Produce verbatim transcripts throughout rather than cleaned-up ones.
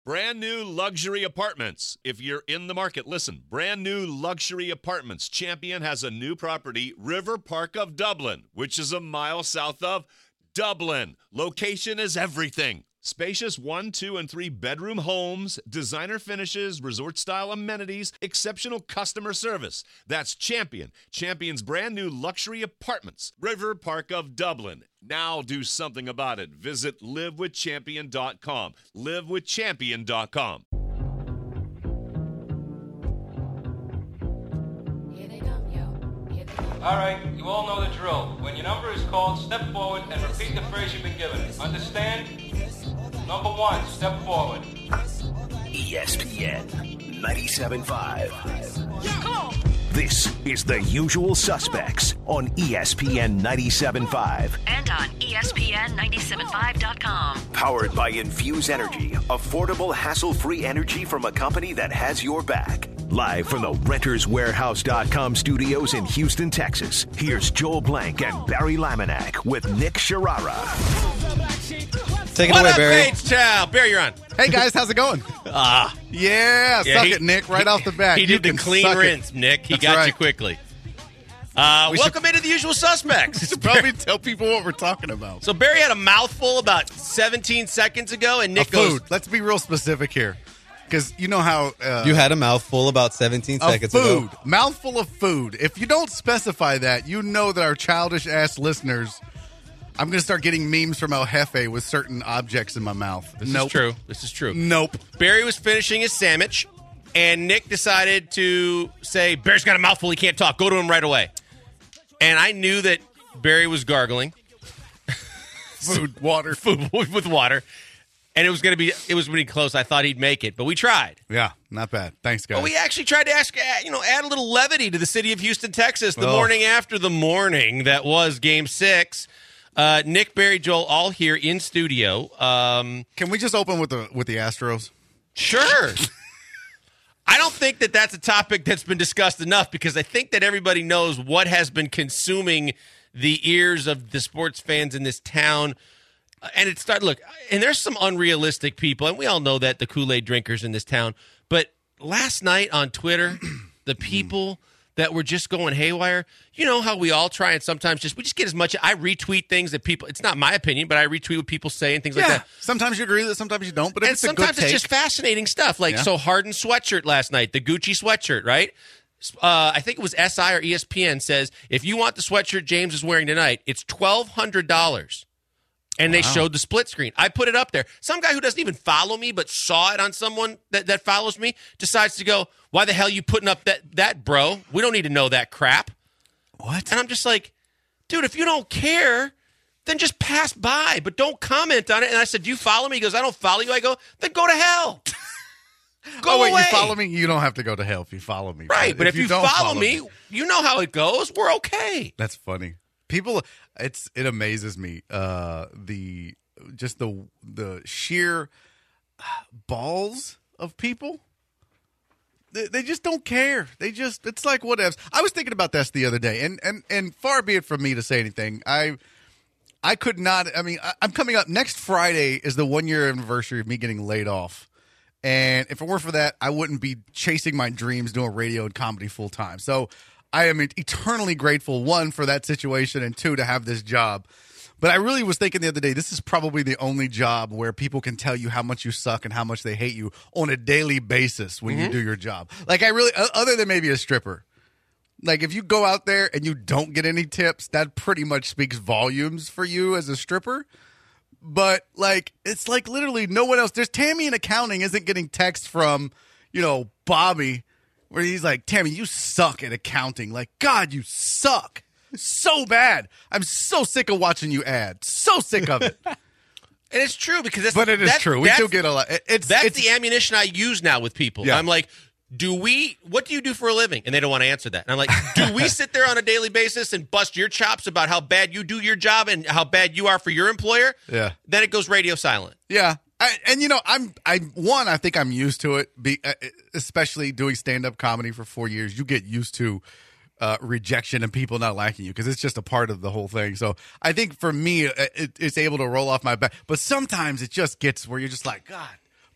Brand new luxury apartments. If you're in the market, listen. Brand new luxury apartments. Champion has a new property, River Park of Dublin, which is a mile south of Dublin. Location is everything. Spacious one, two, and three bedroom homes, designer finishes, resort-style amenities, exceptional customer service. That's Champion. Champion's brand new luxury apartments. River Park of Dublin. Now do something about it. Visit live with champion dot com. live with champion dot com. All right, you all know the drill. When your number is called, step forward and repeat the phrase you've been given. Understand? Number one, step forward. E S P N ninety-seven point five. This is The Usual Suspects on E S P N ninety-seven point five. And on E S P N ninety-seven point five dot com. Powered by Infuse Energy, affordable, hassle-free energy from a company that has your back. Live from the Renters Warehouse dot com studios in Houston, Texas, here's Joel Blank and Barry Laminack with Nick Sharara. Take it what away, up, Barry. H-Town? Barry, you're on. Hey, guys, how's it going? Ah. Yeah, Yeah, suck he- it, Nick, right off the bat. He You did the can clean suck it. rinse, Nick. He That's got right. you quickly. Uh, We should- welcome into The Usual Suspects. Probably tell people what we're talking about. So Barry had a mouthful about seventeen seconds ago, and Nick A goes, food. Let's be real specific here. Because you know how... Uh, You had a mouthful about seventeen of seconds food. ago. Mouthful of food. If you don't specify that, you know that our childish-ass listeners... I'm going to start getting memes from El Jefe with certain objects in my mouth. This nope. is true. This is true. Nope. Barry was finishing his sandwich, and Nick decided to say, Barry's got a mouthful. He can't talk. Go to him right away. And I knew that Barry was gargling. Food, water. Food with water. And it was going to be, it was pretty close. I thought he'd make it, but we tried. Yeah, not bad. Thanks, guys. But we actually tried to ask, uh, you know, add a little levity to the city of Houston, Texas, the Oh. morning after the morning that was Game Six. Uh, Nick, Barry, Joel, all here in studio. Um, Can we just open with the with the Astros? sure. I don't think that that's a topic that's been discussed enough because I think that everybody knows what has been consuming the ears of the sports fans in this town. Uh, And it started, look, and there's some unrealistic people, and we all know that, the Kool-Aid drinkers in this town. But last night on Twitter, the people that were just going haywire, you know how we all try and sometimes just, we just get as much, I retweet things that people, it's not my opinion, but I retweet what people say and things like Yeah. that. Sometimes you agree with it, sometimes you don't. But if And it's a good sometimes it's take, just fascinating stuff. Like, Yeah. so Harden sweatshirt last night, the Gucci sweatshirt, right? Uh, I think it was S I or E S P N says, if you want the sweatshirt James is wearing tonight, it's twelve hundred dollars. And they showed the split screen. I put it up there. Some guy who doesn't even follow me but saw it on someone that, that follows me decides to go, why the hell are you putting up that, that, bro? We don't need to know that crap. what? And I'm just like, dude, if you don't care, then just pass by, but don't comment on it. And I said, do you follow me? He goes, I don't follow you. I go, then go to hell. Go oh, wait, away. you follow me? You don't have to go to hell if you follow me. Right, but if, you, don't follow, me, you know how it goes. We're okay. That's funny. People, it's it amazes me. Uh, the just the the sheer balls of people. They, they just don't care. They just it's like whatever. I was thinking about this the other day, and and and far be it from me to say anything. I I could not. I mean, I, I'm coming up next Friday is the one year anniversary of me getting laid off. And if it weren't for that, I wouldn't be chasing my dreams doing radio and comedy full time. So I am eternally grateful, one, for that situation, and two, to have this job. But I really was thinking the other day, this is probably the only job where people can tell you how much you suck and how much they hate you on a daily basis when Mm-hmm. you do your job. Like, I really, other than maybe a stripper. Like, if you go out there and you don't get any tips, that pretty much speaks volumes for you as a stripper. But, like, it's like literally no one else. There's Tammy in accounting isn't getting text from, you know, Bobby, where he's like, Tammy, you suck at accounting. Like, God, you suck. So bad. I'm so sick of watching you add. So sick of it. And it's true because that's, But it is that- true. We that's- do get a lot. It- It's, That's it's, the ammunition I use now with people. Yeah. I'm like, do we, what do you do for a living? And they don't want to answer that. And I'm like, do we sit there on a daily basis and bust your chops about how bad you do your job and how bad you are for your employer? Yeah. Then it goes radio silent. Yeah. I, and, you know, I'm, I one, I think I'm used to it, be, uh, especially doing stand-up comedy for four years. You get used to uh, rejection and people not liking you because it's just a part of the whole thing. So I think for me, it, it's able to roll off my back. But sometimes it just gets where you're just like, God,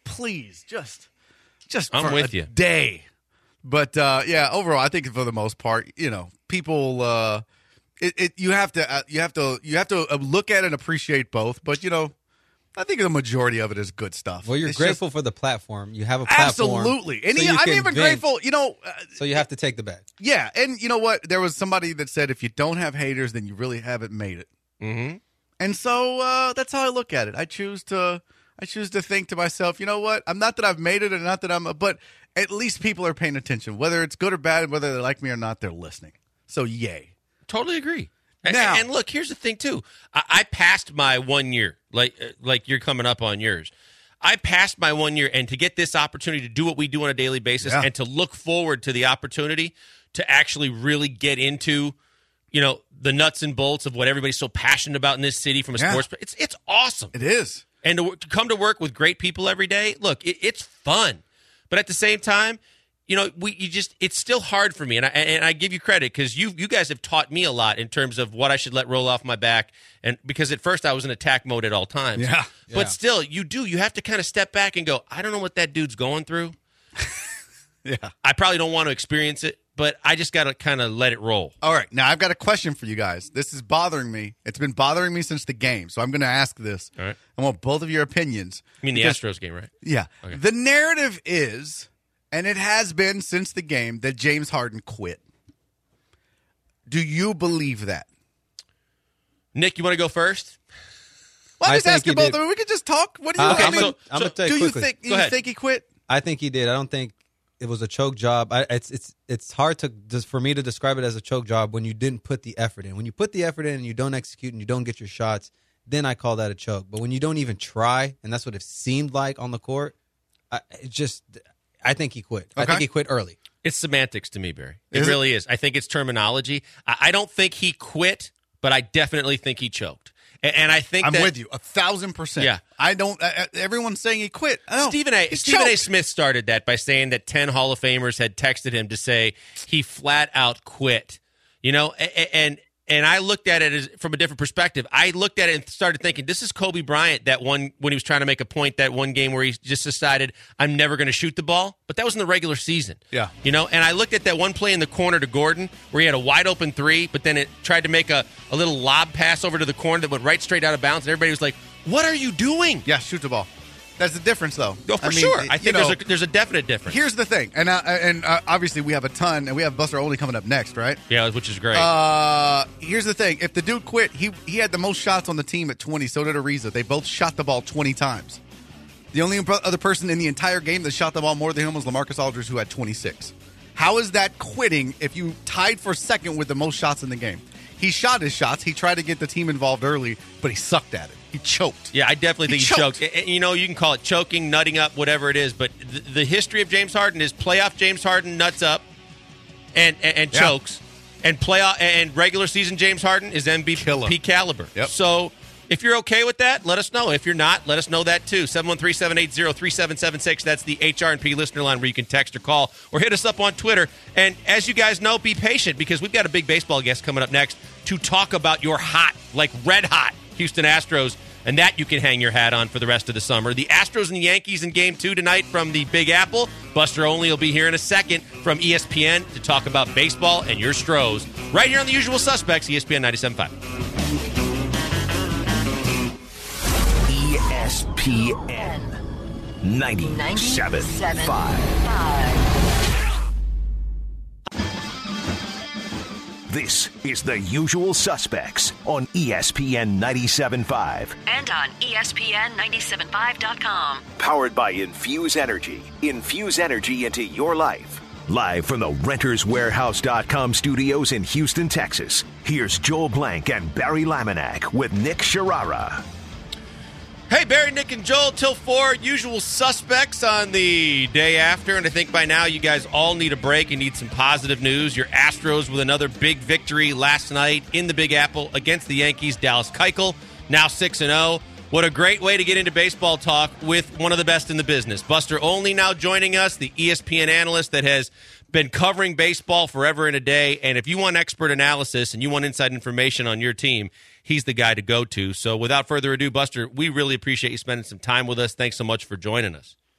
please, just, just I'm for with a you. day. But uh, yeah, overall, I think for the most part, you know, people, uh, it, it you have to, uh, you have to, you have to uh, look at and appreciate both. But you know, I think the majority of it is good stuff. Well, you're It's grateful just- for the platform. You have a platform. absolutely, and so he- you I'm can even vent. grateful. You know, uh, So you have to take the bag. yeah, and you know what? There was somebody that said if you don't have haters, then you really haven't made it. Mm-hmm. And so uh, that's how I look at it. I choose to I choose to think to myself, you know what? I'm not that I've made it, and not that I'm, but at least people are paying attention, whether it's good or bad, whether they like me or not. They're listening. So yay! Totally agree. And, Now- and look, here's the thing too. I, I passed my one year, like uh, like you're coming up on yours. I passed my one year, and to get this opportunity to do what we do on a daily basis, Yeah. and to look forward to the opportunity to actually really get into, you know, the nuts and bolts of what everybody's so passionate about in this city from a Yeah. sports. It's it's awesome. It is. And to, to come to work with great people every day, look, it, it's fun. But at the same time, you know, we you just it's still hard for me, and I and I give you credit because you you guys have taught me a lot in terms of what I should let roll off my back, and because at first I was in attack mode at all times. Yeah. But Yeah. still, you do you have to kind of step back and go, I don't know what that dude's going through. Yeah. I probably don't want to experience it, but I just got to kind of let it roll. All right. Now I've got a question for you guys. This is bothering me. It's been bothering me since the game, so I'm going to ask this. All right. I want both of your opinions. I mean, the Because- Astros game, right? Yeah. Okay. The narrative is, and it has been since the game, that James Harden quit. Do you believe that? Nick, you want to go first? Well, I'm I just think asking he both did. of them. We could just talk. What do you Uh, Okay, I I'm mean, so- going to tell do you you quickly. think Go you ahead. think he quit? I think he did. I don't think it was a choke job. I, it's it's it's hard to just for me to describe it as a choke job when you didn't put the effort in. When you put the effort in and you don't execute and you don't get your shots, then I call that a choke. But when you don't even try, and that's what it seemed like on the court, I, it just I think he quit. I Okay. think he quit early. It's semantics to me, Barry. It Is it? really is. I think it's terminology. I, I don't think he quit, but I definitely think he choked. And, and I think I'm that with you a thousand percent. Yeah. I don't. Uh, everyone's saying he quit. I don't. Stephen A. He Stephen A. choked. Smith started that by saying that ten Hall of Famers had texted him to say he flat out quit. You know, a- a- and and I looked at it as, from a different perspective. I looked at it and started thinking, this is Kobe Bryant, that one when he was trying to make a point, that one game where he just decided, I'm never going to shoot the ball. But that was in the regular season. Yeah. You know, and I looked at that one play in the corner to Gordon where he had a wide open three, but then it tried to make a, a little lob pass over to the corner that went right straight out of bounds. And everybody was like, what are you doing? Yeah, shoot the ball. That's the difference, though. Oh, for I mean, sure. you I think know, there's a there's a definite difference. Here's the thing, and uh, and uh, obviously we have a ton, and we have Buster Olney coming up next, right? Yeah, which is great. Uh, here's the thing: if the dude quit, he he had the most shots on the team at twenty. So did Ariza. They both shot the ball twenty times. The only impro- other person in the entire game that shot the ball more than him was LaMarcus Aldridge, who had twenty-six. How is that quitting if you tied for second with the most shots in the game? He shot his shots. He tried to get the team involved early, but he sucked at it. He choked. yeah, I definitely He think he choked. choked. And, You know, you can call it choking, nutting up, whatever it is. But the, the history of James Harden is playoff James Harden nuts up and and, and Yeah. chokes, and playoff and regular season James Harden is M V P Killer. caliber. Yep. So if you're okay with that, let us know. If you're not, let us know that too. seven one three, seven eight zero, three seven seven six. That's the H R and P listener line where you can text or call or hit us up on Twitter. And as you guys know, be patient because we've got a big baseball guest coming up next to talk about your hot, like red hot Houston Astros. And that you can hang your hat on for the rest of the summer. The Astros and the Yankees in game two tonight from the Big Apple. Buster Olney will be here in a second from E S P N to talk about baseball and your Stros. Right here on The Usual Suspects, E S P N ninety-seven point five. E S P N ninety-seven point five. This is The Usual Suspects on E S P N ninety-seven point five. And on E S P N ninety-seven five dot com. Powered by Infuse Energy. Infuse energy into your life. Live from the Renters Warehouse dot com studios in Houston, Texas. Here's Joel Blank and Barry Laminack with Nick Sharara. Hey, Barry, Nick, and Joel, till four, Usual Suspects on the day after. And I think by now you guys all need a break and need some positive news. Your Astros with another big victory last night in the Big Apple against the Yankees. Dallas Keuchel, now six and oh. What a great way to get into baseball talk with one of the best in the business. Buster Olney now joining us, the E S P N analyst that has been covering baseball forever and a day. And if you want expert analysis and you want inside information on your team, he's the guy to go to. So without further ado, Buster, we really appreciate you spending some time with us. Thanks so much for joining us.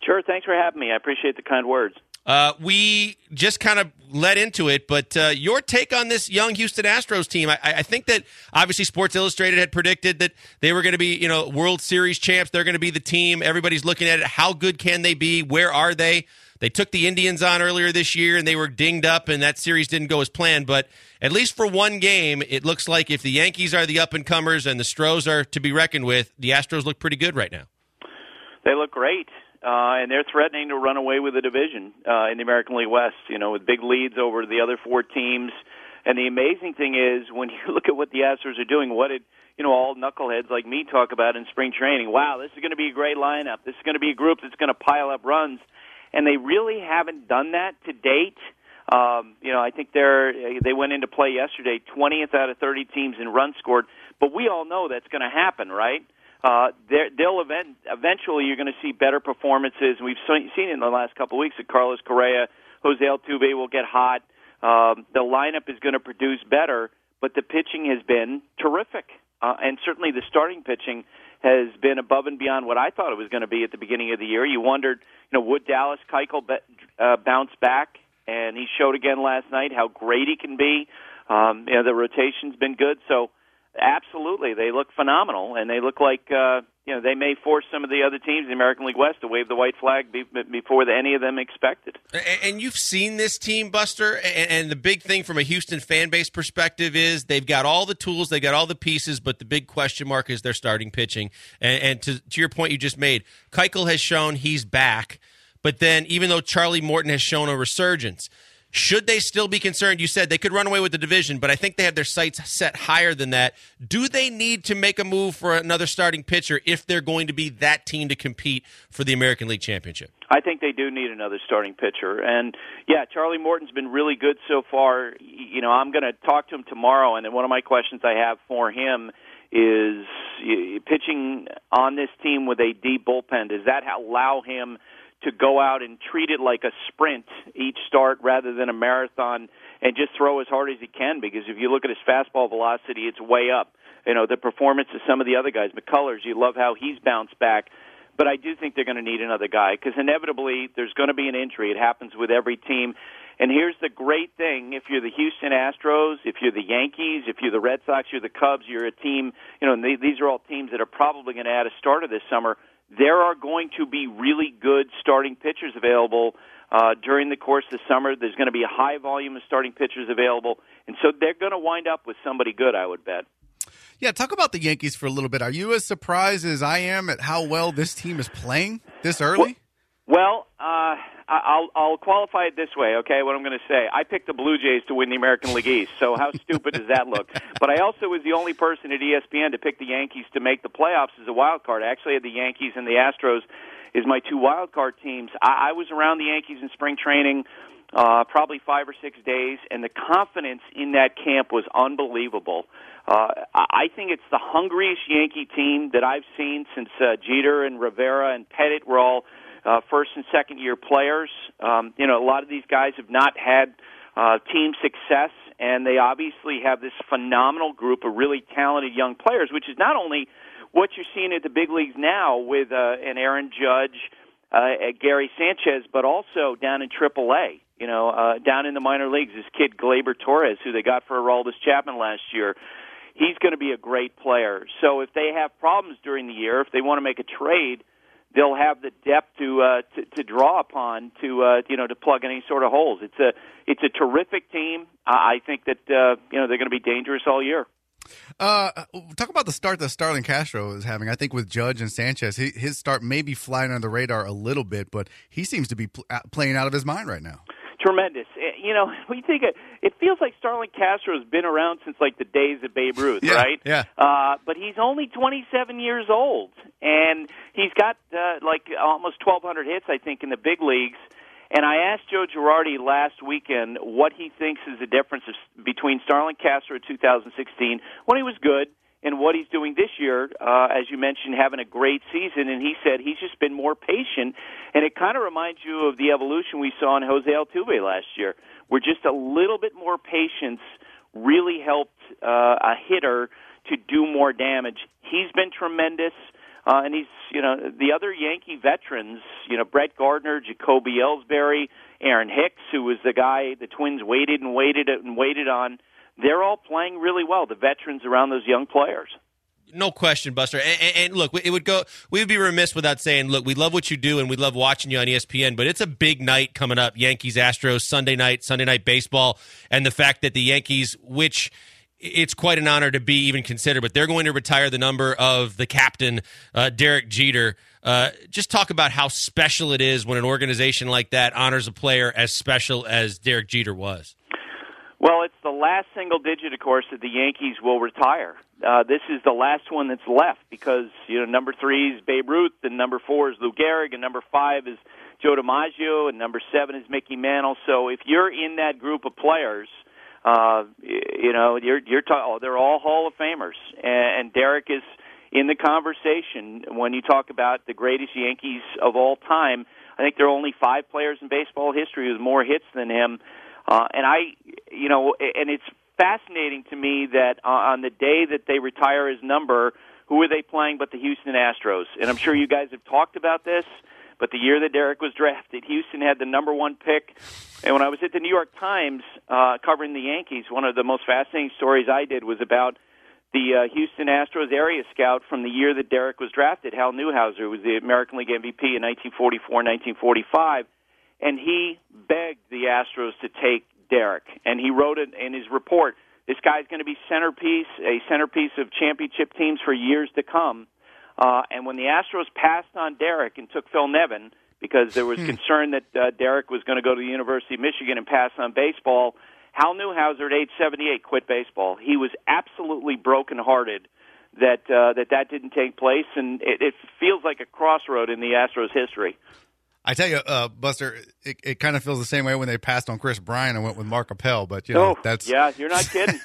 Sure. Thanks for having me. I appreciate the kind words. Uh, we just kind of led into it, but uh, your take on this young Houston Astros team, I, I think that obviously Sports Illustrated had predicted that they were going to be, you know, World Series champs. They're going to be the team. Everybody's looking at it. How good can they be? Where are they? They took the Indians on earlier this year, and they were dinged up, and that series didn't go as planned. But at least for one game, it looks like if the Yankees are the up-and-comers and the Stros are to be reckoned with, the Astros look pretty good right now. They look great. Uh, and they're threatening to run away with the division uh, in the American League West, you know, with big leads over the other four teams. And the amazing thing is, when you look at what the Astros are doing, what did, you know, all knuckleheads like me talk about in spring training? Wow, this is going to be a great lineup. This is going to be a group that's going to pile up runs. And they really haven't done that to date. Um, you know, I think they're they went into play yesterday, twentieth out of thirty teams in runs scored. But we all know that's going to happen, right? Uh, they'll event, eventually you're going to see better performances. We've seen in the last couple of weeks that Carlos Correa, Jose Altuve will get hot. Um, the lineup is going to produce better, but the pitching has been terrific. Uh, and certainly the starting pitching has been above and beyond what I thought it was going to be at the beginning of the year. You wondered, you know, would Dallas Keuchel be, uh, bounce back? And he showed again last night how great he can be. Um, you know, the rotation's been good, so absolutely, they look phenomenal, and they look like uh, you know they may force some of the other teams in the American League West to wave the white flag be- before the, any of them expected. And you've seen this team, Buster, and the big thing from a Houston fan base perspective is they've got all the tools, they got all the pieces, but the big question mark is their starting pitching. And, and to, to your point you just made, Keuchel has shown he's back, but then even though Charlie Morton has shown a resurgence, should they still be concerned? You said they could run away with the division, but I think they have their sights set higher than that. Do they need to make a move for another starting pitcher if they're going to be that team to compete for the American League Championship? I think they do need another starting pitcher. And, yeah, Charlie Morton's been really good so far. You know, I'm going to talk to him tomorrow, and then one of my questions I have for him is pitching on this team with a deep bullpen, does that allow him to go out and treat it like a sprint each start rather than a marathon and just throw as hard as he can? Because if you look at his fastball velocity, it's way up. You know, the performance of some of the other guys, McCullers, you love how he's bounced back. But I do think they're going to need another guy because inevitably there's going to be an injury. It happens with every team. And here's the great thing. If you're the Houston Astros, if you're the Yankees, if you're the Red Sox, you're the Cubs, you're a team, you know, and they, these are all teams that are probably going to add a starter this summer. There are going to be really good starting pitchers available uh, during the course of the summer. There's going to be a high volume of starting pitchers available, and so they're going to wind up with somebody good, I would bet. Yeah, talk about the Yankees for a little bit. Are you as surprised as I am at how well this team is playing this early? Well, uh, I'll, I'll qualify it this way, okay, what I'm going to say. I picked the Blue Jays to win the American League East, so how stupid does that look? But I also was the only person at E S P N to pick the Yankees to make the playoffs as a wild card. I actually had the Yankees and the Astros as my two wild card teams. I, I was around the Yankees in spring training uh, probably five or six days, and the confidence in that camp was unbelievable. Uh, I think it's the hungriest Yankee team that I've seen since uh, Jeter and Rivera and Pettit were all Uh, first and second year players. Um, you know, a lot of these guys have not had uh, team success, and they obviously have this phenomenal group of really talented young players, which is not only what you're seeing at the big leagues now with uh, an Aaron Judge, uh, Gary Sanchez, but also down in triple A. You know, uh, down in the minor leagues, this kid Gleyber Torres, who they got for Aroldis Chapman last year. He's going to be a great player. So if they have problems during the year, if they want to make a trade, they'll have the depth to, uh, to to draw upon to uh, you know to plug any sort of holes. It's a it's a terrific team. I think that uh, you know they're going to be dangerous all year. Uh, talk about the start that Starlin Castro is having. I think with Judge and Sanchez, he, his start may be flying under the radar a little bit, but he seems to be pl- playing out of his mind right now. Tremendous. You know, when you think it, it feels like Starlin Castro has been around since like the days of Babe Ruth, yeah, right? Yeah. Uh, but he's only twenty-seven years old, and he's got uh, like almost twelve hundred hits, I think, in the big leagues. And I asked Joe Girardi last weekend what he thinks is the difference of, between Starlin Castro in two thousand sixteen, when he was good, and what he's doing this year, uh, as you mentioned, having a great season. And he said he's just been more patient, and it kind of reminds you of the evolution we saw in Jose Altuve last year, where just a little bit more patience really helped uh, a hitter to do more damage. He's been tremendous. Uh, and he's, you know, the other Yankee veterans, you know, Brett Gardner, Jacoby Ellsbury, Aaron Hicks, who was the guy the Twins waited and waited and waited on. They're all playing really well, the veterans around those young players. No question, Buster. And, and, and look, it would go. We would be remiss without saying, look, we love what you do, and we love watching you on E S P N. But it's a big night coming up: Yankees, Astros, Sunday night, Sunday night baseball, and the fact that the Yankees, which it's quite an honor to be even considered, but they're going to retire the number of the captain, uh, Derek Jeter. Uh, just talk about how special it is when an organization like that honors a player as special as Derek Jeter was. Well, it's the last single digit, of course, that the Yankees will retire. Uh, this is the last one that's left because, you know, number three is Babe Ruth, and number four is Lou Gehrig, and number five is Joe DiMaggio, and number seven is Mickey Mantle. So if you're in that group of players, uh, you know, you're you're ta- oh, they're all Hall of Famers, and, and Derek is in the conversation when you talk about the greatest Yankees of all time. I think there are only five players in baseball history with more hits than him. Uh, and I, you know, and it's fascinating to me that uh, on the day that they retire his number, who are they playing but the Houston Astros? And I'm sure you guys have talked about this, but the year that Derek was drafted, Houston had the number one pick. And when I was at the New York Times uh, covering the Yankees, one of the most fascinating stories I did was about the uh, Houston Astros area scout from the year that Derek was drafted, Hal Newhouser, who was the American League M V P in nineteen forty-four, nineteen forty-five. And he begged the Astros to take Derek. And he wrote it in his report, this guy's going to be centerpiece, a centerpiece of championship teams for years to come. Uh, and when the Astros passed on Derek and took Phil Nevin, because there was hmm. concern that uh, Derek was going to go to the University of Michigan and pass on baseball, Hal Newhouser at age seventy-eight quit baseball. He was absolutely brokenhearted that uh, that, that didn't take place, and it, it feels like a crossroad in the Astros' history. I tell you, uh, Buster, it, it kind of feels the same way when they passed on Chris Bryant and went with Mark Appel, but you know oh, that's yeah, you're not kidding.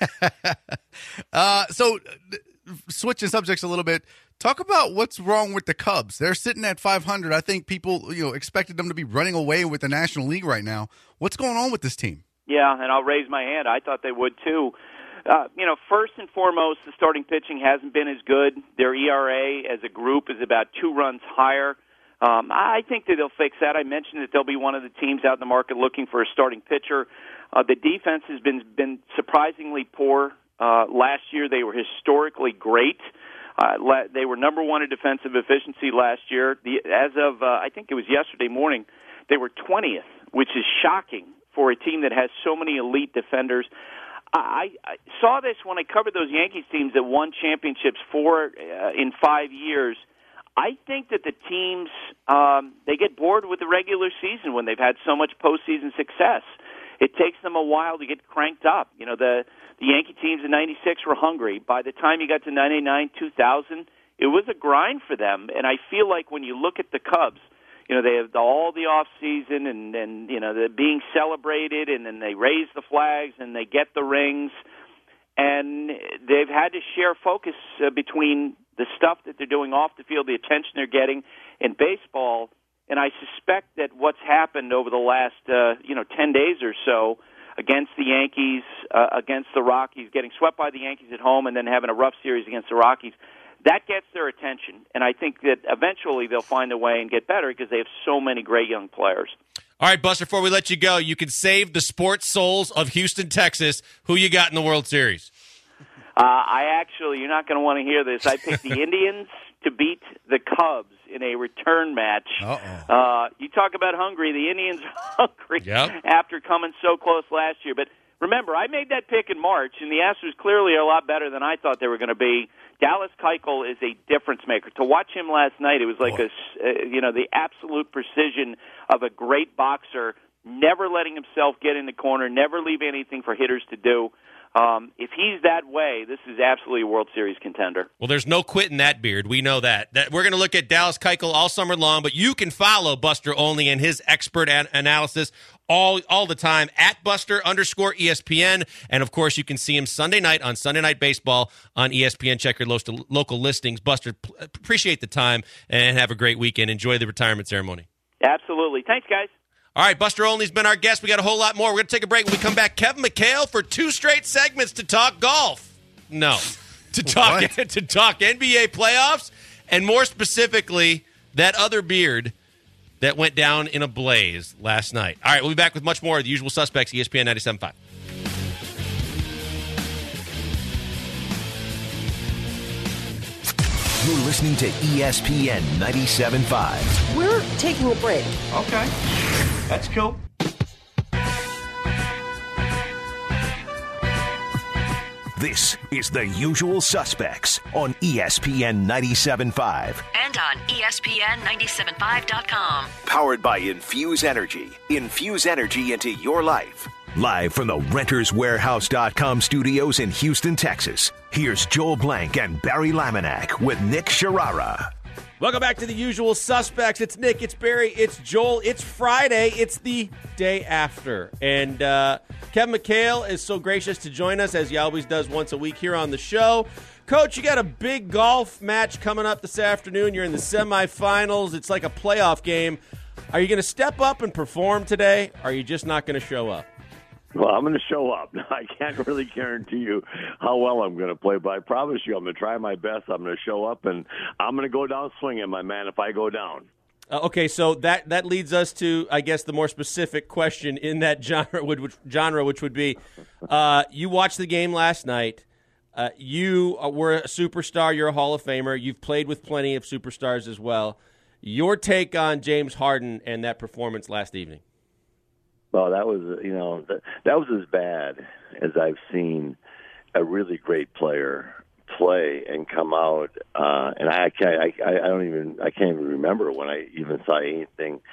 uh, so, switching subjects a little bit, talk about what's wrong with the Cubs. They're sitting at five hundred. I think people, you know, expected them to be running away with the National League right now. What's going on with this team? Yeah, and I'll raise my hand. I thought they would too. Uh, you know, first and foremost, the starting pitching hasn't been as good. Their E R A as a group is about two runs higher. Um, I think that they'll fix that. I mentioned that they'll be one of the teams out in the market looking for a starting pitcher. Uh, the defense has been been surprisingly poor. Uh, last year, they were historically great. Uh, la- they were number one in defensive efficiency last year. The, as of, uh, I think it was yesterday morning, they were twentieth, which is shocking for a team that has so many elite defenders. I, I saw this when I covered those Yankees teams that won championships four uh, in five years. I think that the teams, um, they get bored with the regular season when they've had so much postseason success. It takes them a while to get cranked up. You know, the, the Yankee teams in ninety-six were hungry. By the time you got to ninety-nine, two thousand, it was a grind for them. And I feel like when you look at the Cubs, you know, they have all the off season and, and you know, they're being celebrated, and then they raise the flags and they get the rings. And they've had to share focus uh, between the stuff that they're doing off the field, the attention they're getting in baseball. And I suspect that what's happened over the last, uh, you know, ten days or so against the Yankees, uh, against the Rockies, getting swept by the Yankees at home and then having a rough series against the Rockies, that gets their attention. And I think that eventually they'll find a way and get better because they have so many great young players. All right, Buster, before we let you go, you can save the sports souls of Houston, Texas. Who you got in the World Series? Uh, I actually, you're not going to want to hear this. I picked the Indians to beat the Cubs in a return match. Uh-oh. Uh, you talk about hungry. The Indians are hungry yep. after coming so close last year. But remember, I made that pick in March, and the Astros clearly are a lot better than I thought they were going to be. Dallas Keuchel is a difference maker. To watch him last night, it was like a, uh, you know, the absolute precision of a great boxer, never letting himself get in the corner, never leave anything for hitters to do. Um, if he's that way, this is absolutely a World Series contender. Well, there's no quitting that beard. We know that. That we're going to look at Dallas Keuchel all summer long, but you can follow Buster Olney and his expert an- analysis all all the time at Buster underscore E S P N. And, of course, you can see him Sunday night on Sunday Night Baseball on E S P N. Check your lo- local listings. Buster, p- appreciate the time and have a great weekend. Enjoy the retirement ceremony. Absolutely. Thanks, guys. All right, Buster Olney's been our guest. We got a whole lot more. We're going to take a break. When we come back, Kevin McHale for two straight segments to talk golf. No, to talk to talk N B A playoffs and more specifically, that other beard that went down in a blaze last night. All right, we'll be back with much more of The Usual Suspects, E S P N ninety-seven point five. You're listening to E S P N ninety-seven point five. We're taking a break. Okay. That's cool. This is The Usual Suspects on E S P N ninety-seven point five. And on E S P N ninety-seven point five dot com. Powered by Infuse Energy. Infuse energy into your life. Live from the Renters Warehouse dot com studios in Houston, Texas. Here's Joel Blank and Barry Laminack with Nick Sharara. Welcome back to The Usual Suspects. It's Nick, it's Barry, it's Joel. It's Friday. It's the day after. And uh, Kevin McHale is so gracious to join us, as he always does once a week here on the show. Coach, you got a big golf match coming up this afternoon. You're in the semifinals. It's like a playoff game. Are you going to step up and perform today, or are you just not going to show up? Well, I'm going to show up. I can't really guarantee you how well I'm going to play, but I promise you I'm going to try my best. I'm going to show up, and I'm going to go down swinging, my man, if I go down. Uh, okay, so that, that leads us to, I guess, the more specific question in that genre, which, genre, which would be, uh, you watched the game last night. Uh, you were a superstar. You're a Hall of Famer. You've played with plenty of superstars as well. Your take on James Harden and that performance last evening? Well, that was, you know, that, that was as bad as I've seen a really great player play and come out. Uh, and I can't, I, I don't even, I can't even remember when I even saw anything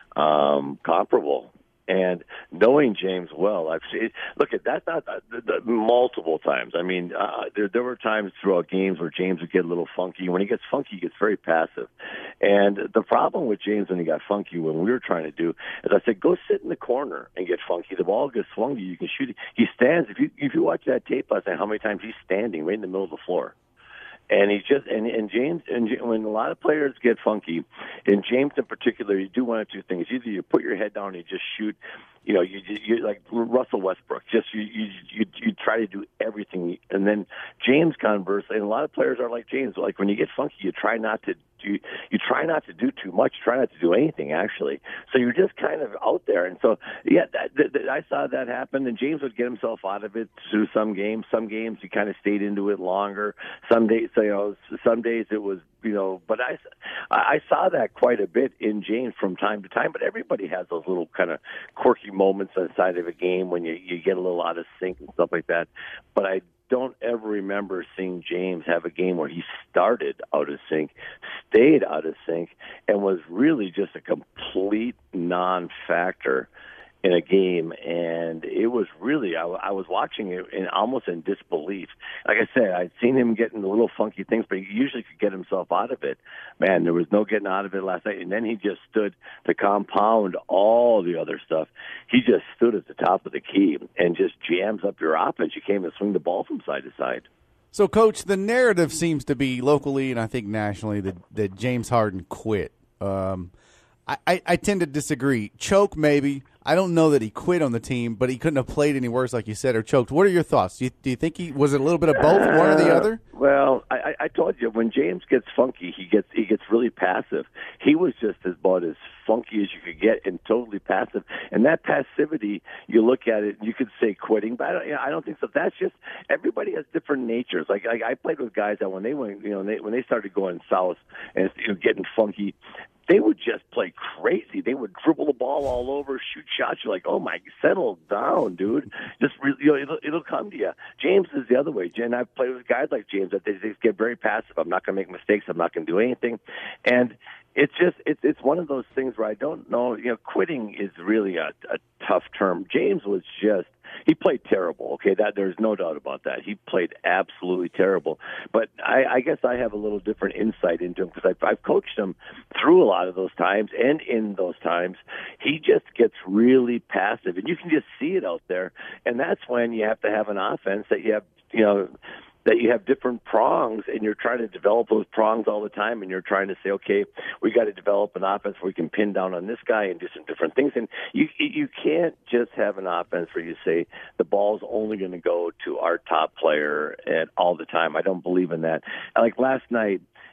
um, comparable. And knowing James well, I've seen, look at that's not uh, the, the, multiple times. I mean, uh, there there were times throughout games where James would get a little funky. When he gets funky, he gets very passive. And the problem with James when he got funky, when we were trying to do, is I said, go sit in the corner and get funky. The ball gets swung to you. You can shoot it. He stands. If you if you watch that tape last night, how many times he's standing right in the middle of the floor. And he's just and, and James and when a lot of players get funky, and James in particular, you do one of two things: either you put your head down and you just shoot, you know, you you like Russell Westbrook, just you you you, you try to do everything, and then James conversely, and a lot of players are like James, like when you get funky, you try not to do you try not to do too much, try not to do anything actually. So you're just kind of out there, and so yeah, that, that, that, I saw that happen, and James would get himself out of it through some games. Some games he kind of stayed into it longer. Some days, you know, some days it was, you know, but I, I saw that quite a bit in James from time to time. But everybody has those little kind of quirky moments inside of a game when you you get a little out of sync and stuff like that. But I don't ever remember seeing James have a game where he started out of sync, stayed out of sync, and was really just a complete non-factor in a game. And it was really, I, I was watching it in almost in disbelief. Like I said, I'd seen him getting the little funky things, but he usually could get himself out of it. Man, there was no getting out of it last night. And then he just stood to compound all the other stuff. He just stood at the top of the key and just jams up your offense. You can't even swing the ball from side to side. So, Coach, the narrative seems to be locally and I think nationally that, that James Harden quit. Um, I, I, I tend to disagree. Choke, maybe. I don't know that he quit on the team, but he couldn't have played any worse, like you said, or choked. What are your thoughts? Do you, do you think he was it a little bit of both, one or the other? Uh, well, I, I told you when James gets funky, he gets he gets really passive. He was just about as funky as you could get and totally passive. And that passivity, you look at it, and you could say quitting, but I don't, you know, I don't think so. That's just everybody has different natures. Like, like I played with guys that when they went, you know, they, when they started going south and you know, getting funky, they would just play crazy. They would dribble the ball all over, shoot shots. You're like, oh my, settle down, dude. Just really, you know, it'll, it'll come to you. James is the other way. And I've played with guys like James that they just get very passive. I'm not going to make mistakes. I'm not going to do anything. And it's just it's it's one of those things where I don't know. You know, quitting is really a, a tough term. James was just. He played terrible, okay? That there's no doubt about that. He played absolutely terrible. But I, I guess I have a little different insight into him because I've, I've coached him through a lot of those times, and in those times, he just gets really passive, and you can just see it out there. And that's when you have to have an offense that you have, you know, that you have different prongs, and you're trying to develop those prongs all the time, and you're trying to say, okay, we got to develop an offense where we can pin down on this guy and do some different things. And you you can't just have an offense where you say the ball's only going to go to our top player at all the time. I don't believe in that. Like last night,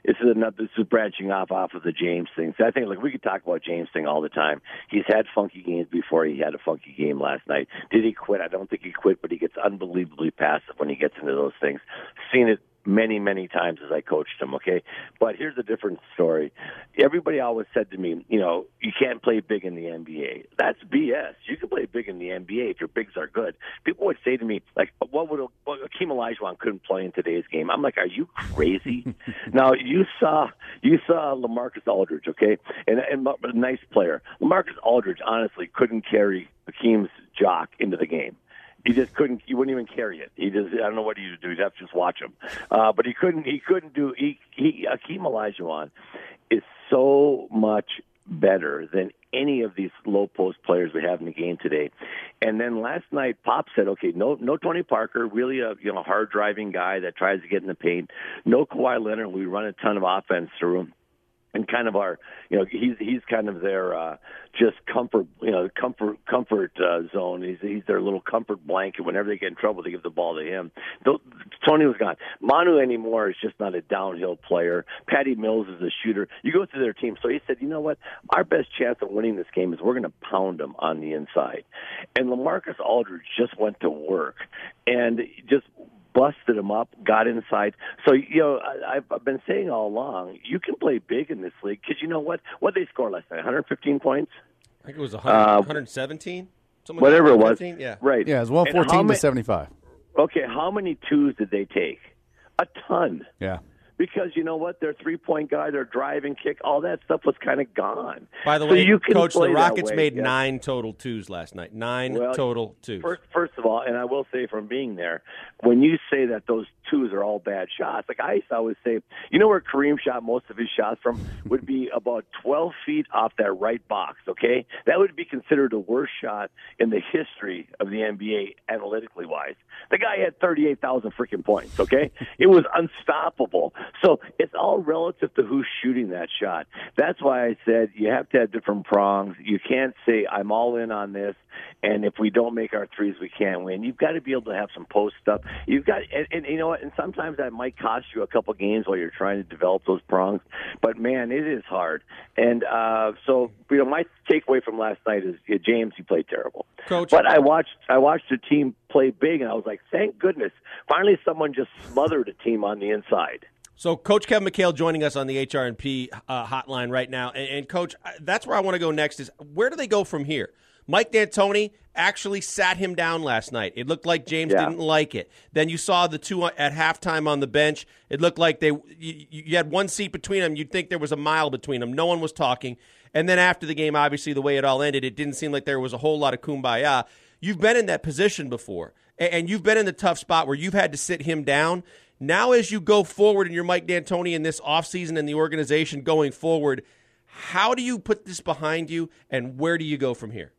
this is another. This is branching off off of the James thing. So I think, like, we could talk about James thing all the time. He's had funky games before. He had a funky game last night. Did he quit? I don't think he quit, but he gets unbelievably passive when he gets into those things. Seen it many, many times as I coached him, okay? But here's a different story. Everybody always said to me, you know, you can't play big in the N B A. That's B S. You can play big in the N B A if your bigs are good. People would say to me, like, what would well, Akeem Olajuwon couldn't play in today's game? I'm like, are you crazy? Now, you saw you saw LaMarcus Aldridge, okay? And, and a nice player. LaMarcus Aldridge, honestly, couldn't carry Akeem's jock into the game. He just couldn't. He wouldn't even carry it. He just. I don't know what he would do. He'd have to just watch him. Uh, but he couldn't. He couldn't do. He, he Akeem Olajuwon is so much better than any of these low post players we have in the game today. And then last night, Pop said, "Okay, no, no Tony Parker, really a you know hard driving guy that tries to get in the paint. No Kawhi Leonard. We run a ton of offense through him." And kind of our, you know, he's he's kind of their uh, just comfort, you know, comfort comfort uh, zone. He's he's their little comfort blanket. Whenever they get in trouble, they give the ball to him. Though, Tony was gone. Manu anymore is just not a downhill player. Patty Mills is a shooter. You go through their team. So he said, you know what? Our best chance of winning this game is we're going to pound them on the inside. And LaMarcus Aldridge just went to work and just busted him up, got inside. So, you know, I, I've been saying all along, you can play big in this league because you know what? What did they score last night? one hundred fifteen points? I think it was one hundred, uh, one hundred seventeen? Something whatever like it was. Yeah. Right. Yeah, it was one fourteen to seventy-five. Okay, how many twos did they take? A ton. Yeah. Because you know what? Their three-point guy, their drive and kick, all that stuff was kind of gone. By the so way, you can Coach, play the Rockets that way, made yeah. nine total twos last night. Nine well, total twos. First, first of all, and I will say from being there, when you say that those twos are all bad shots, like I used to always say, you know where Kareem shot most of his shots from? Would be about twelve feet off that right box, okay? That would be considered the worst shot in the history of the N B A, analytically wise. The guy had thirty-eight thousand freaking points, okay? It was unstoppable. So it's all relative to who's shooting that shot. That's why I said you have to have different prongs. You can't say, I'm all in on this, and if we don't make our threes, we can't win. You've got to be able to have some post stuff. You've got, and, and you know what, and sometimes that might cost you a couple games while you're trying to develop those prongs, but man, it is hard. And uh, so, you know, my takeaway from last night is yeah, James, he played terrible. Coach, but I watched, I watched the team play big, and I was like, thank goodness, finally someone just smothered a team on the inside. So, Coach Kevin McHale joining us on the H R and P uh, hotline right now. And, and, Coach, that's where I want to go next is where do they go from here? Mike D'Antoni actually sat him down last night. It looked like James yeah. didn't like it. Then you saw the two at halftime on the bench. It looked like they you, you had one seat between them. You'd think there was a mile between them. No one was talking. And then after the game, obviously, the way it all ended, it didn't seem like there was a whole lot of kumbaya. You've been in that position before, and you've been in the tough spot where you've had to sit him down. Now as you go forward and you're Mike D'Antoni in this offseason and the organization going forward, how do you put this behind you, and where do you go from here?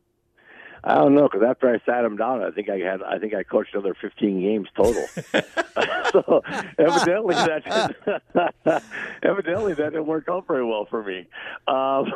I don't know, because after I sat him down, I think I had, I think I coached another fifteen games total. So evidently that, evidently that didn't work out very well for me. Um,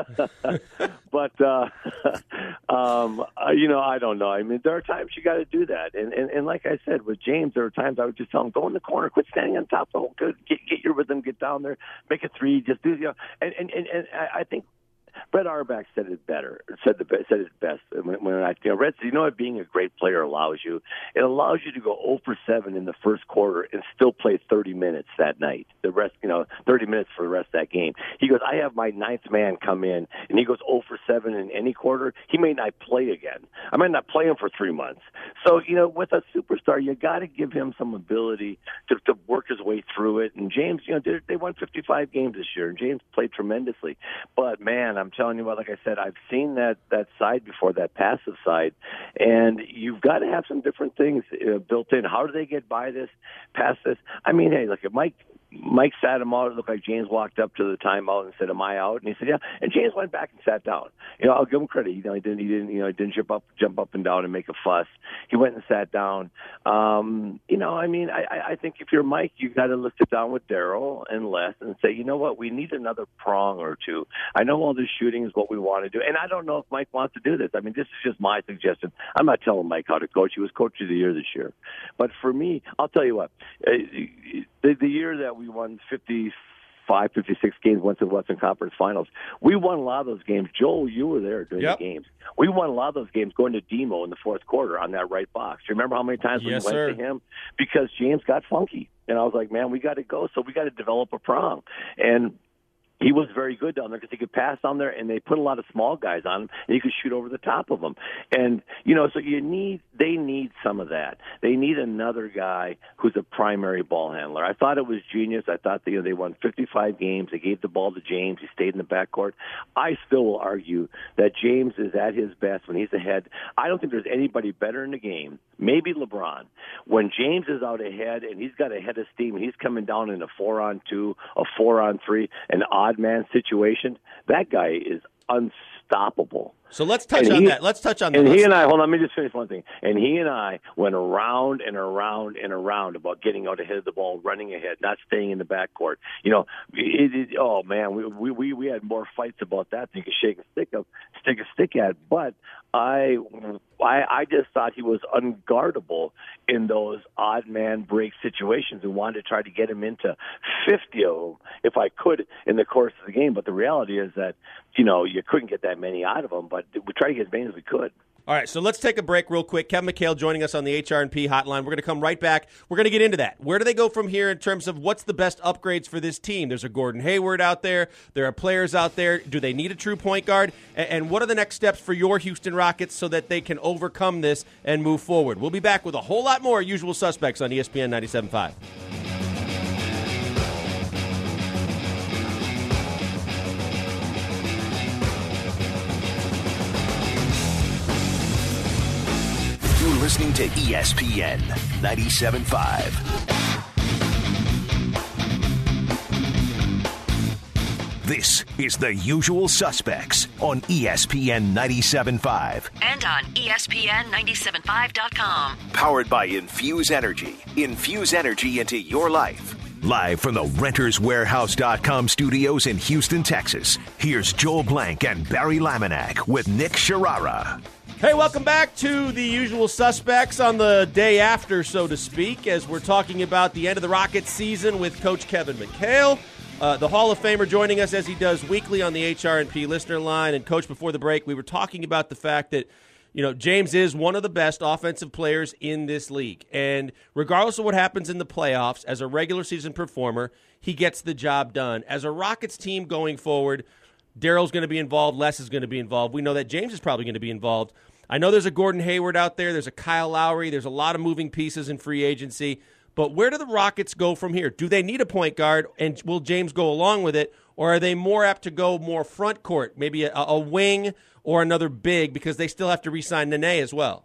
but uh, um, uh, you know, I don't know. I mean, there are times you got to do that, and, and and like I said with James, there are times I would just tell him, go in the corner, quit standing on top, oh, good, get get your rhythm, get down there, make a three, just do you know, and and and, and I think. Brett Auerbach said it better. Said the said it best. When, when I, you know, Red, you know what being a great player allows you? It allows you to go zero for seven in the first quarter and still play thirty minutes that night. The rest, you know, thirty minutes for the rest of that game. He goes, I have my ninth man come in, and he goes zero for seven in any quarter. He may not play again. I might not play him for three months. So, you know, with a superstar, you got to give him some ability to, to work his way through it. And James, you know, they, they won fifty-five games this year, and James played tremendously. But man, I'm telling you what, like I said, I've seen that, that side before, that passive side, and you've got to have some different things uh, built in. How do they get by this, past this? I mean, hey, look, at Mike Mike sat him out. It looked like James walked up to the timeout and said, "Am I out?" And he said, "Yeah." And James went back and sat down. You know, I'll give him credit. You know, he didn't. He didn't. You know, he didn't jump up, jump up and down and make a fuss. He went and sat down. Um, you know, I mean, I, I think if you're Mike, you got to sit down with Daryl and Les and say, you know what, we need another prong or two. I know all this shooting is what we want to do, and I don't know if Mike wants to do this. I mean, this is just my suggestion. I'm not telling Mike how to coach. He was coach of the year this year, but for me, I'll tell you what. Uh, The, the year that we won fifty, fifty-five, fifty-six games, went to the Western Conference Finals. We won a lot of those games. Joel, you were there during Yep. the games. We won a lot of those games going to Demo in the fourth quarter on that right box. Do you remember how many times Yes, we went sir. to him? Because James got funky. And I was like, man, we got to go. So we got to develop a prong. And he was very good down there because he could pass down there, and they put a lot of small guys on him, and he could shoot over the top of them. And, you know, so you need, they need some of that. They need another guy who's a primary ball handler. I thought it was genius. I thought they, you know, they won fifty-five games. They gave the ball to James. He stayed in the backcourt. I still will argue that James is at his best when he's ahead. I don't think there's anybody better in the game, maybe LeBron. When James is out ahead and he's got a head of steam and he's coming down in a four-on-two, a four-on-three, an odd man situation, that guy is unstoppable. So let's touch And on he- that. Let's touch on that. And he Let's- and I, hold on, let me just finish one thing. And he and I went around and around and around about getting out ahead of the ball, running ahead, not staying in the backcourt. You know, it, it, oh man, we, we we had more fights about that than you could shake a stick of, stick a stick at. But I, I, I just thought he was unguardable in those odd man break situations and wanted to try to get him into fifty of them if I could in the course of the game. But the reality is that, you know, you couldn't get that many out of him, but we tried to get as many as we could. All right, so let's take a break real quick. Kevin McHale joining us on the H R and P hotline. We're going to come right back. We're going to get into that. Where do they go from here in terms of what's the best upgrades for this team? There's a Gordon Hayward out there. There are players out there. Do they need a true point guard? And, and what are the next steps for your Houston Rockets so that they can overcome this and move forward? We'll be back with a whole lot more Usual Suspects on E S P N ninety-seven point five. Listening to E S P N ninety-seven point five. This is The Usual Suspects on E S P N ninety-seven point five. And on E S P N ninety-seven point five dot com. Powered by Infuse Energy. Infuse energy into your life. Live from the Renters Warehouse dot com studios in Houston, Texas, here's Joel Blank and Barry Laminack with Nick Sharara. Hey, welcome back to The Usual Suspects on the day after, so to speak, as we're talking about the end of the Rockets season with Coach Kevin McHale, uh, the Hall of Famer joining us as he does weekly on the H R and P listener line. And, Coach, before the break, we were talking about the fact that, you know, James is one of the best offensive players in this league. And regardless of what happens in the playoffs, as a regular season performer, he gets the job done. As a Rockets team going forward, Daryl's going to be involved. Les is going to be involved. We know that James is probably going to be involved. I know there's a Gordon Hayward out there. There's a Kyle Lowry. There's a lot of moving pieces in free agency. But where do the Rockets go from here? Do they need a point guard, and will James go along with it? Or are they more apt to go more front court, maybe a, a wing or another big, because they still have to re-sign Nene as well?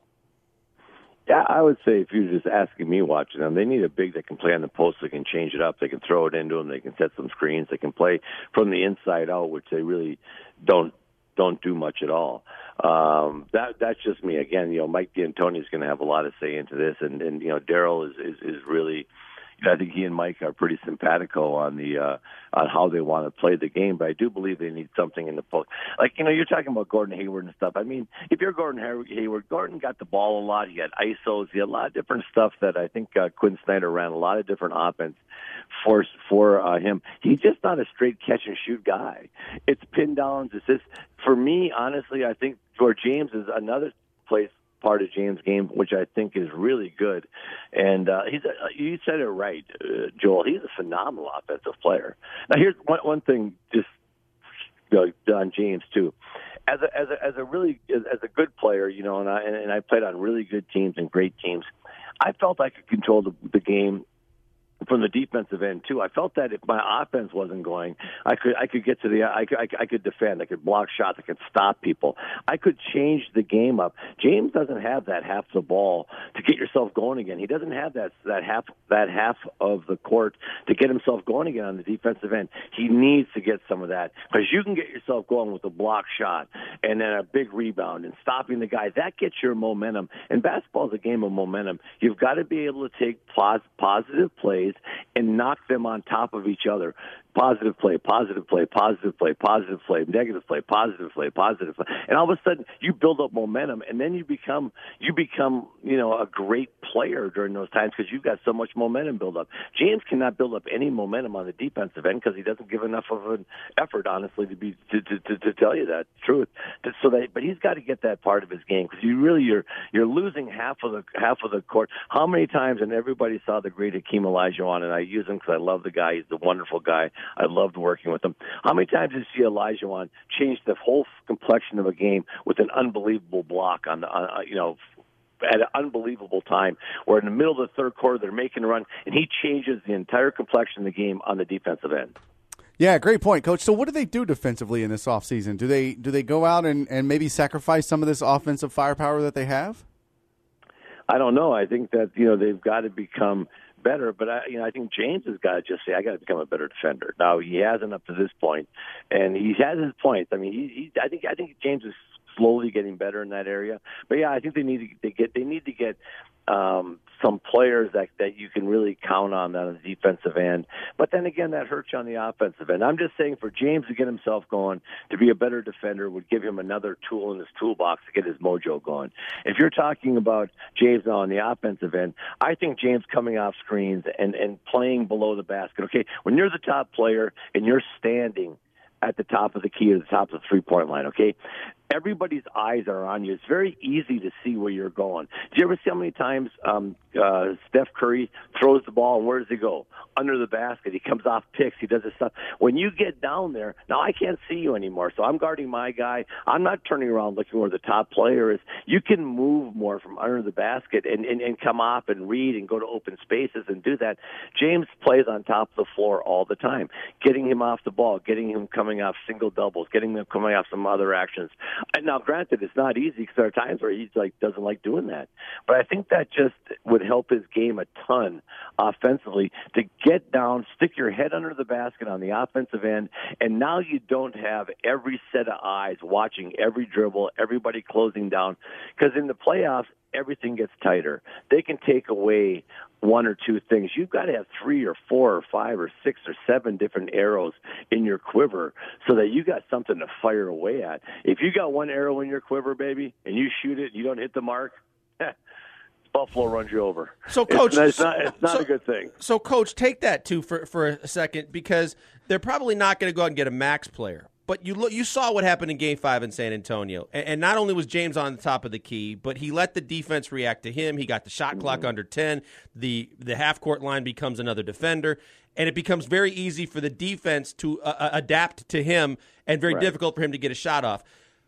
Yeah, I would say if you're just asking me watching them, they need a big that can play on the post, that can change it up, they can throw it into them, they can set some screens, they can play from the inside out, which they really don't don't do much at all. Um, that that's just me. Again, you know, Mike D'Antoni is going to have a lot to say into this, and and you know, Daryl is, is is really. I think he and Mike are pretty simpatico on the uh, on how they want to play the game, but I do believe they need something in the post. Like, you know, you're talking about Gordon Hayward and stuff. I mean, if you're Gordon Hayward, Gordon got the ball a lot. He had I S Os. He had a lot of different stuff that I think uh, Quinn Snyder ran a lot of different offense for for uh, him. He's just not a straight catch and shoot guy. It's pin downs. It's just, for me, honestly, I think George James is another place. Part of James' game, which I think is really good, and uh, he's a, you said it right, uh, Joel. He's a phenomenal offensive player. Now, here's one, one thing, just you know, on James too. As a as a as a really as, as a good player, you know, and I and, and I played on really good teams and great teams. I felt I could control the, the game from the defensive end too. I felt that if my offense wasn't going, I could I could get to the I could I could defend, I could block shots, I could stop people. I could change the game up. James doesn't have that half the ball to get yourself going again. He doesn't have that that half that half of the court to get himself going again on the defensive end. He needs to get some of that, because you can get yourself going with a block shot and then a big rebound and stopping the guy. That gets your momentum. And basketball is a game of momentum. You've got to be able to take pos- positive plays and knock them on top of each other. positive play, positive play, positive play, positive play, negative play, positive play, positive play, and all of a sudden you build up momentum, and then you become you become you know a great player during those times because you've got so much momentum build up. James cannot build up any momentum on the defensive end because he doesn't give enough of an effort, honestly, to be to to, to, to tell you that truth. To, so that, but he's got to get that part of his game because you really you're you're losing half of the half of the court. How many times? And everybody saw the great Hakeem Olajuwon, and I use him because I love the guy. He's a wonderful guy. I loved working with him. How many times did you see Olajuwon change the whole complexion of a game with an unbelievable block on the, on, you know, at an unbelievable time, where in the middle of the third quarter they're making a run, and he changes the entire complexion of the game on the defensive end. Yeah, great point, Coach. So what do they do defensively in this offseason? Do they do they go out and, and maybe sacrifice some of this offensive firepower that they have? I don't know. I think that, you know, they've got to become better, but I, you know, I think James has got to just say, I got to become a better defender. Now, he hasn't up to this point, and he has his points. I mean, he, he I think I think James is slowly getting better in that area. But yeah, I think they need to they get they need to get um, some players that that you can really count on on the defensive end. But then again, that hurts you on the offensive end. I'm just saying, for James to get himself going, to be a better defender would give him another tool in his toolbox to get his mojo going. If you're talking about James now on the offensive end, I think James coming off screens and and playing below the basket. Okay, when you're the top player and you're standing at the top of the key or the top of the three-point line, okay? Everybody's eyes are on you. It's very easy to see where you're going. Do you ever see how many times um, uh, Steph Curry throws the ball, and where does he go? Under the basket. He comes off picks. He does this stuff. When you get down there, now I can't see you anymore, so I'm guarding my guy. I'm not turning around looking where the top player is. You can move more from under the basket and, and, and come off and read and go to open spaces and do that. James plays on top of the floor all the time, getting him off the ball, getting him coming off single doubles, getting him coming off some other actions. And now, granted, it's not easy because there are times where he like doesn't like doing that. But I think that just would help his game a ton offensively to get down, stick your head under the basket on the offensive end, and now you don't have every set of eyes watching every dribble, everybody closing down. Because in the playoffs, everything gets tighter. They can take away one or two things. You've got to have three or four or five or six or seven different arrows in your quiver so that you got something to fire away at. If you got one arrow in your quiver, baby, and you shoot it and you don't hit the mark, Buffalo runs you over. So, Coach, it's, it's not, it's not so, a good thing. So, Coach, take that too for for a second, because they're probably not going to go out and get a max player. But you look, you saw what happened in Game Five in San Antonio, and, and not only was James on the top of the key, but he let the defense react to him. He got the shot clock mm-hmm. under ten. The the half court line becomes another defender, and it becomes very easy for the defense to uh, adapt to him, and very right. difficult for him to get a shot off.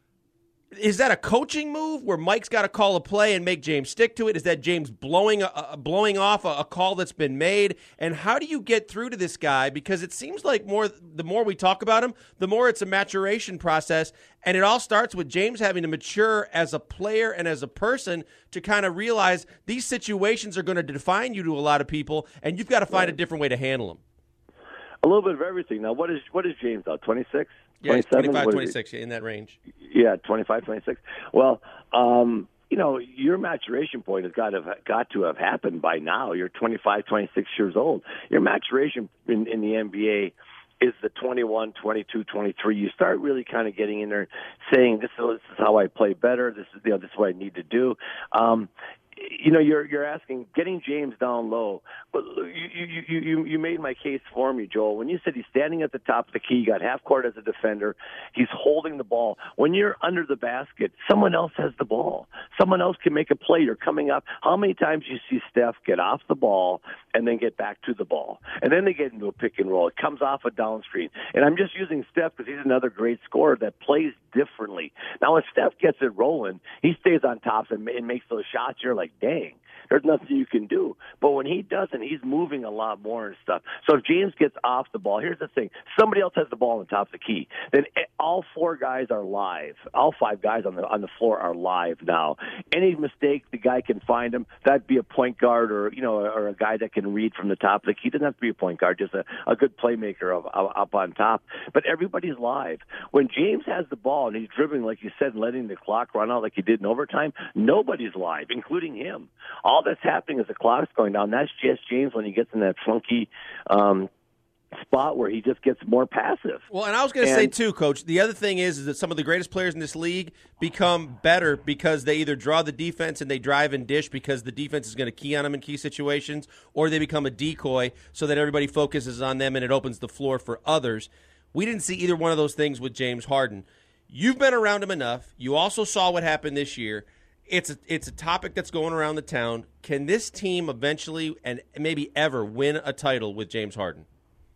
Is that a coaching move where Mike's got to call a play and make James stick to it? Is that James blowing a, blowing off a, a call that's been made? And how do you get through to this guy? Because it seems like more the more we talk about him, the more it's a maturation process. And it all starts with James having to mature as a player and as a person to kind of realize these situations are going to define you to a lot of people, and you've got to find right. a different way to handle them. A little bit of everything. Now, what is what is James now, twenty-six? Yeah, twenty-five, twenty-six, in that range. Yeah, twenty-five, twenty-six. Well, um, you know, your maturation point has got to have, got to have happened by now. You're twenty-five, twenty-six years old. Your maturation in, in the N B A is the twenty-one, twenty-two, twenty-three. You start really kind of getting in there saying, this is, this is how I play better. This is, you know, this is what I need to do. Um, You know, you're you're asking getting James down low, but you you you you made my case for me, Joel. When you said he's standing at the top of the key, you got half court as a defender, he's holding the ball. When you're under the basket, someone else has the ball. Someone else can make a play. You're coming up. How many times do you see Steph get off the ball and then get back to the ball, and then they get into a pick and roll? It comes off a down screen, and I'm just using Steph because he's another great scorer that plays differently. Now, if Steph gets it rolling, he stays on top and, and makes those shots. You're like, dang, there's nothing you can do. But when he doesn't, he's moving a lot more and stuff. So if James gets off the ball, here's the thing. Somebody else has the ball on the top of the key. Then all four guys are live. All five guys on the on the floor are live now. Any mistake, the guy can find him. That'd be a point guard or, you know, or a guy that can read from the top of the key. Doesn't have to be a point guard, just a, a good playmaker of, of, up on top. But everybody's live. When James has the ball and he's dribbling, like you said, and letting the clock run out like he did in overtime, nobody's live, including him. All that's happening is the clock's going down. That's just James when he gets in that funky um, spot where he just gets more passive. Well, and I was going to say, too, Coach, the other thing is, is that some of the greatest players in this league become better because they either draw the defense and they drive and dish because the defense is going to key on them in key situations, or they become a decoy so that everybody focuses on them and it opens the floor for others. We didn't see either one of those things with James Harden. You've been around him enough. You also saw what happened this year. It's a, it's a topic that's going around the town. Can this team eventually and maybe ever win a title with James Harden?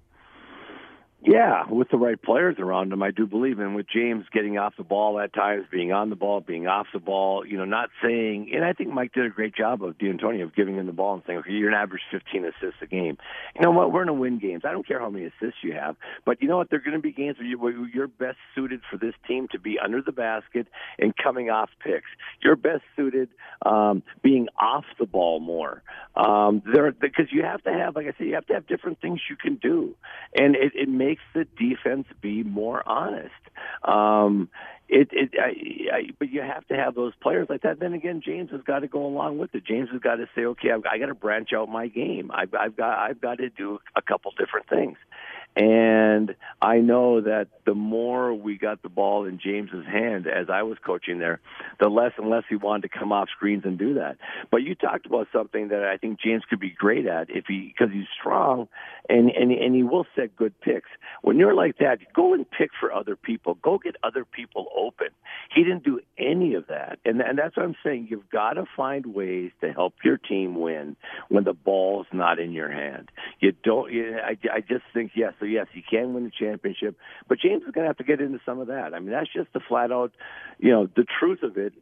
Yeah, with the right players around him, I do believe. And with James getting off the ball at times, being on the ball, being off the ball, you know, not saying, and I think Mike did a great job of D'Antoni of giving him the ball and saying, okay, you're an average fifteen assists a game. You know what? We're going to win games. I don't care how many assists you have, but you know what? There are going to be games where, you, where you're best suited for this team to be under the basket and coming off picks. You're best suited um, being off the ball more. Um, there, because you have to have, like I said, you have to have different things you can do, and it, it makes the defense be more honest. Um, it, it, I, I, but you have to have those players like that. Then again, James has got to go along with it. James has got to say, okay, I've, I got to branch out my game. I've, I've got, I've got to do a couple different things. And I know that the more we got the ball in James's hand as I was coaching there, the less and less he wanted to come off screens and do that. But you talked about something that I think James could be great at if he, because he's strong and, and, and he will set good picks. When you're like that, go and pick for other people. Go get other people open. He didn't do any of that. And, and that's what I'm saying. You've got to find ways to help your team win when the ball's not in your hand. You don't, you, I, I just think, yes, so yes, he can win the championship, but James is going to have to get into some of that. I mean, that's just the flat out, you know, the truth of it.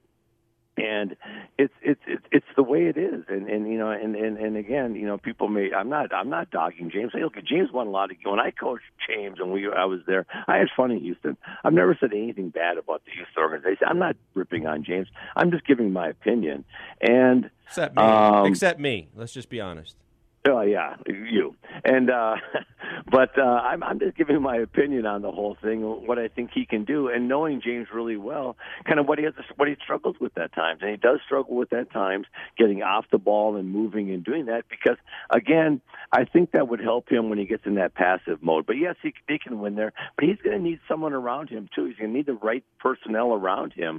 And it's it's it's it's the way it is, and and you know, and, and, and again, you know, people may. I'm not I'm not dogging James. Hey, look, James won a lot of. When I coached James and we I was there, I had fun in Houston. I've never said anything bad about the youth organization. I'm not ripping on James. I'm just giving my opinion. And except me, um, except me. Let's just be honest. Oh yeah, you. And uh, but uh, I'm I'm just giving my opinion on the whole thing, what I think he can do, and knowing James really well, kind of what he has, what he struggles with at times, and he does struggle with at times, getting off the ball and moving and doing that. Because again, I think that would help him when he gets in that passive mode. But yes, he, he can win there, but he's going to need someone around him too. He's going to need the right personnel around him,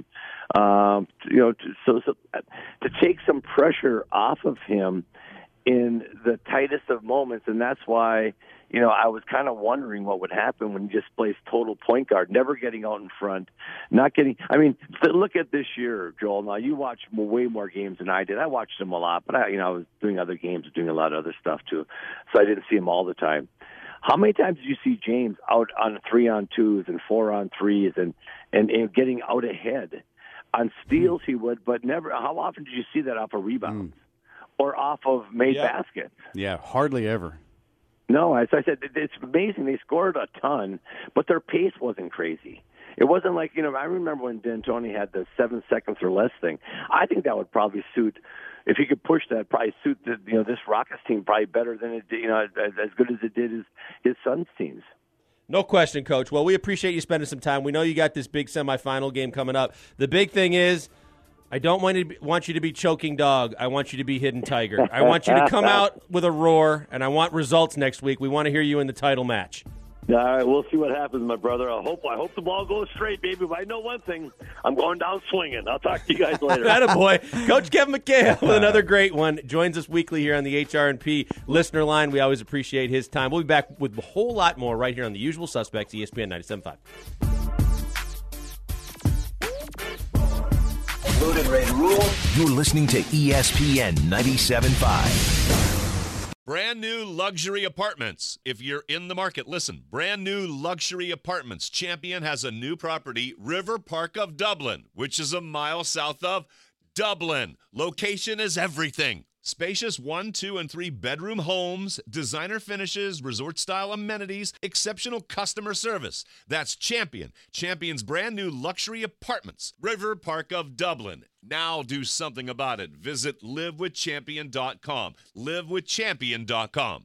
um, you know, to, so, so to take some pressure off of him in the tightest of moments. And that's why, you know, I was kind of wondering what would happen when you just plays total point guard, never getting out in front, not getting, I mean, look at this year, Joel. Now, you watch way more games than I did. I watched them a lot, but I, you know, I was doing other games, doing a lot of other stuff too, so I didn't see him all the time. How many times did you see James out on three on twos and four on threes and, and, and getting out ahead? On steals he would, but never, how often did you see that off a rebound? Mm. Or off of made yeah. baskets. Yeah, hardly ever. No, as I said, it's amazing. They scored a ton, but their pace wasn't crazy. It wasn't like, you know, I remember when D'Antoni had the seven seconds or less thing. I think that would probably suit, if he could push that, probably suit the, you know, this Rockets team probably better than it did, you know, as, as good as it did his, his son's teams. No question, Coach. Well, we appreciate you spending some time. We know you got this big semifinal game coming up. The big thing is, I don't want, to be, want you to be choking dog. I want you to be hidden tiger. I want you to come out with a roar, and I want results next week. We want to hear you in the title match. All right, we'll see what happens, my brother. I hope I hope the ball goes straight, baby. But I know one thing: I'm going down swinging. I'll talk to you guys later. Attaboy. Coach Kevin McHale with another great one. Joins us weekly here on the H R and P listener line. We always appreciate his time. We'll be back with a whole lot more right here on The Usual Suspects, E S P N ninety-seven point five. Loaded Red Rule. You're listening to E S P N ninety-seven point five. Brand new luxury apartments. If you're in the market, listen. Brand new luxury apartments. Champion has a new property, River Park of Dublin, which is a mile south of Dublin. Location is everything. Spacious one, two, and three bedroom homes, designer finishes, resort-style amenities, exceptional customer service. That's Champion. Champion's brand new luxury apartments. River Park of Dublin. Now do something about it. Visit live with champion dot com. live with champion dot com.